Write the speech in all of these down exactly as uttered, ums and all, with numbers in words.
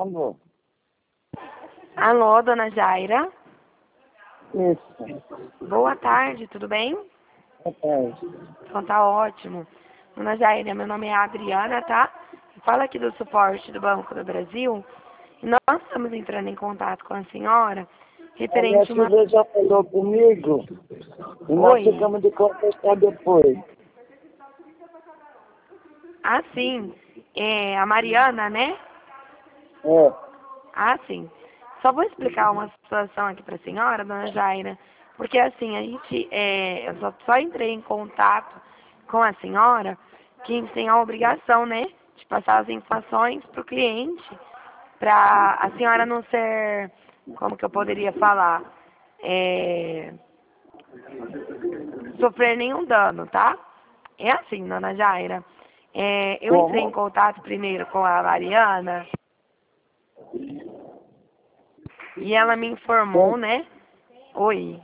Alô? Alô, dona Jaira? Isso. Boa tarde, tudo bem? Boa tarde. Então tá ótimo. Dona Jaira, meu nome é Adriana, tá? Fala aqui do suporte do Banco do Brasil. E nós estamos entrando em contato com a senhora A minha referente a uma... filha já falou comigo e nós Oi? ficamos de conversar depois. Ah, sim. É a Mariana, né? É. Ah, sim. Só vou explicar uma situação aqui para a senhora, dona Jaira, porque assim, a gente, é, eu só, só entrei em contato com a senhora, que a gente tem a obrigação, né, de passar as informações para o cliente, para a senhora não ser, como que eu poderia falar, é, sofrer nenhum dano, tá? É assim, dona Jaira, é, eu entrei em Como? contato primeiro com a Mariana, e ela me informou, né? Oi.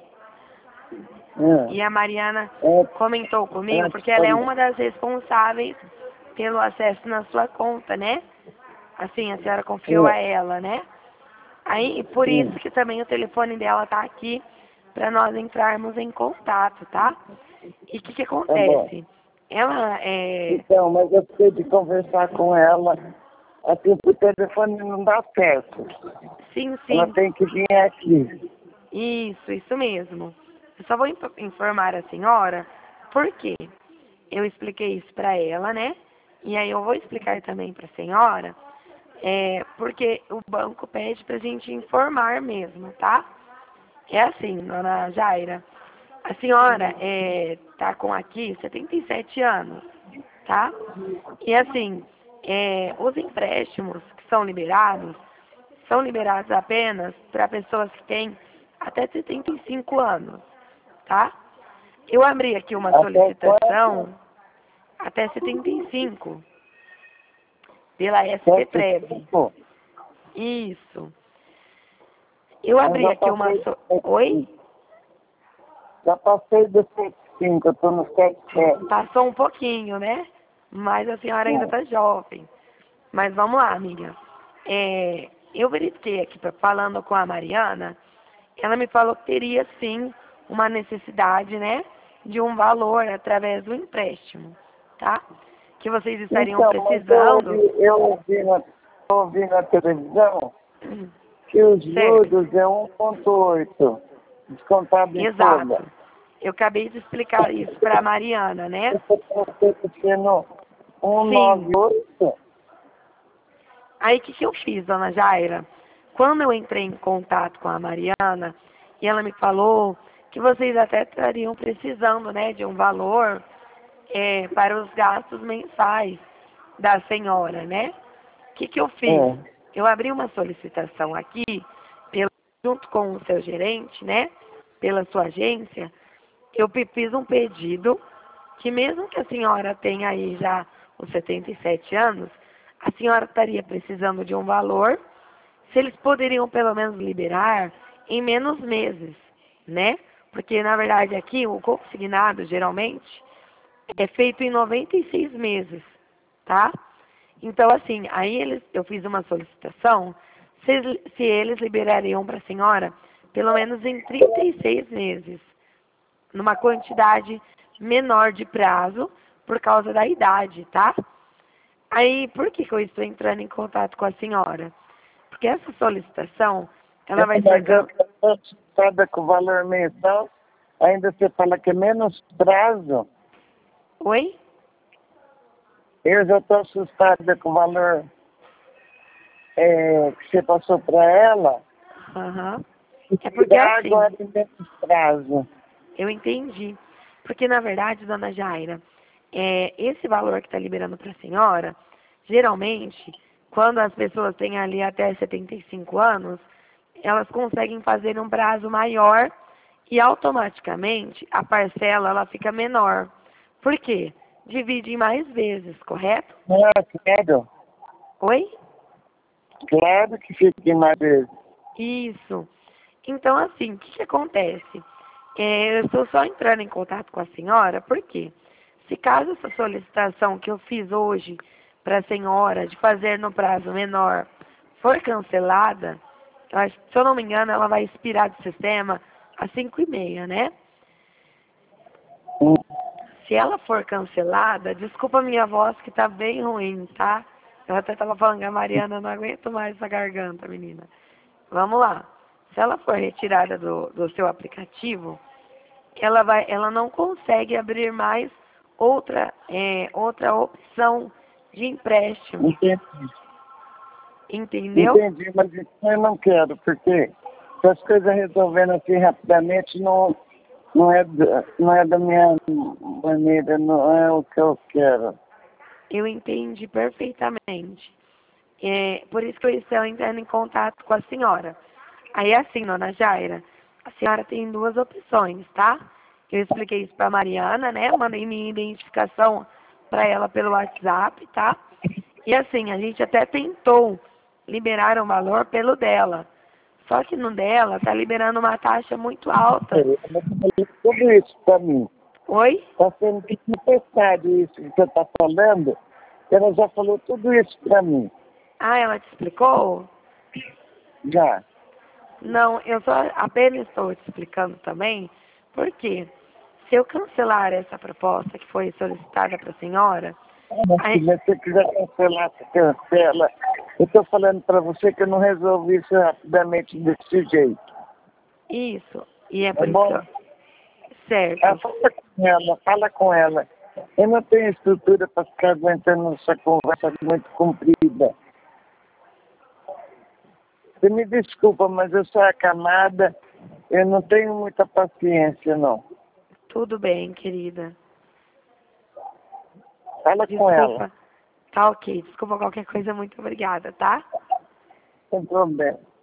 E É. a Mariana É. comentou comigo, Ela porque ela é falou. uma das responsáveis pelo acesso na sua conta, né? Assim, a senhora confiou a É. ela, né? Aí, por isso Sim. que também o telefone dela tá aqui para nós entrarmos em contato, tá? E o que que Tá bom. acontece? Ela é... Então, mas eu preciso de conversar com ela. Assim, por telefone não dá certo. Sim, Ela sim. tem que vir aqui. Isso, isso mesmo. Eu só vou inf- informar a senhora por quê. Eu expliquei isso para ela, né? E aí eu vou explicar também para a senhora, é, porque o banco pede para a gente informar mesmo, tá? É assim, dona Jaira, a senhora é, tá com aqui setenta e sete anos, tá? E assim, é, os empréstimos que são liberados, são liberados apenas para pessoas que têm até setenta e cinco anos, tá? Eu abri aqui uma Até quando? solicitação até setenta e cinco pela S P Sete Prev. cinco. Isso. Eu Eu abri já aqui uma... passei So... do sete Oi? cinco. Já passei do sete cinco, eu tô no sete sete. Passou um pouquinho, né? Mas a senhora ainda É. está jovem. Mas vamos lá, amiga. É, eu verifiquei aqui, pra- falando com a Mariana, ela me falou que teria sim uma necessidade, né? De um valor através do empréstimo, tá? Que vocês estariam Então, mas eu precisando. ouvi, eu ouvi, na, eu ouvi na televisão que os Certo, juros é um ponto oito, descontado em folha. exato. Eu acabei de explicar isso para a Mariana, né? Isso está sendo Sim. cento e noventa e oito. Aí o que, que eu fiz, dona Jaira? Quando eu entrei em contato com a Mariana, e ela me falou que vocês até estariam precisando, né, de um valor é, para os gastos mensais da senhora, né? O que, que eu fiz? É. Eu abri uma solicitação aqui, pelo, junto com o seu gerente, né? Pela sua agência, eu pe- fiz um pedido que mesmo que a senhora tenha aí já os setenta e sete anos, a senhora estaria precisando de um valor, se eles poderiam pelo menos liberar em menos meses, né? Porque na verdade aqui o consignado geralmente é feito em noventa e seis meses, tá? Então assim, aí eles, eu fiz uma solicitação, se, se eles liberariam para a senhora pelo menos em trinta e seis meses, numa quantidade menor de prazo por causa da idade, tá? Aí, por que, que eu estou entrando em contato com a senhora? Porque essa solicitação, ela vai ser... Mas eu estou assustada com o valor mensal. Ainda você fala que é menos prazo. Oi? Eu já estou assustada com o valor é, que você passou para ela. Aham. E É porque tirar assim, agora em menos prazo. eu entendi. Porque, na verdade, dona Jaira, é, esse valor que está liberando para a senhora, geralmente, quando as pessoas têm ali até setenta e cinco anos, elas conseguem fazer um prazo maior e automaticamente a parcela ela fica menor. Por quê? Divide em mais vezes, correto? Ah, claro. Oi? Claro que fica mais vezes. Isso. Então, assim, o que, que acontece? É, eu estou só entrando em contato com a senhora, porque se caso essa solicitação que eu fiz hoje para a senhora de fazer no prazo menor for cancelada, eu acho- se eu não me engano, ela vai expirar do sistema às cinco e meia, né? Hum. Se ela for cancelada, desculpa a minha voz que tá bem ruim, tá? Eu até tava falando que a Mariana não aguento mais essa garganta, menina. Vamos lá. Se ela for retirada do, do seu aplicativo, ela vai, ela não consegue abrir mais outra, é, outra opção de empréstimo. Entendi. Entendeu? Entendi, mas isso eu não quero, porque se as coisas resolvendo assim rapidamente, não, não, é, da- não é da minha maneira, não é o que eu quero. Eu entendi perfeitamente. É, por isso que eu estou entrando em contato com a senhora. Aí assim, dona Jaira, a senhora tem duas opções, tá? Eu expliquei isso pra Mariana, né? Mandei minha identificação para ela pelo WhatsApp, tá? E assim, a gente até tentou liberar um valor pelo dela. Só que no dela tá liberando uma taxa muito alta. Ela falou tudo isso para mim. Oi? Está sendo necessário isso que você está falando. Ela já falou tudo isso para mim. Ah, ela te explicou? Já. Não, eu só apenas estou te explicando também, porque se eu cancelar essa proposta que foi solicitada para a senhora, Mas aí, se você quiser cancelar, você cancela. Eu estou falando para você que eu não resolvi isso rapidamente desse jeito. isso, e é Tá por isso que bom? eu, certo, Ah, fala com ela, fala com ela. Eu não tenho estrutura para ficar aguentando essa conversa muito comprida. Você me desculpa, mas eu sou acamada, eu não tenho muita paciência, não. tudo bem, querida. Fala com ela, Desculpa, tá ok, desculpa qualquer coisa, muito obrigada, tá? sem problema.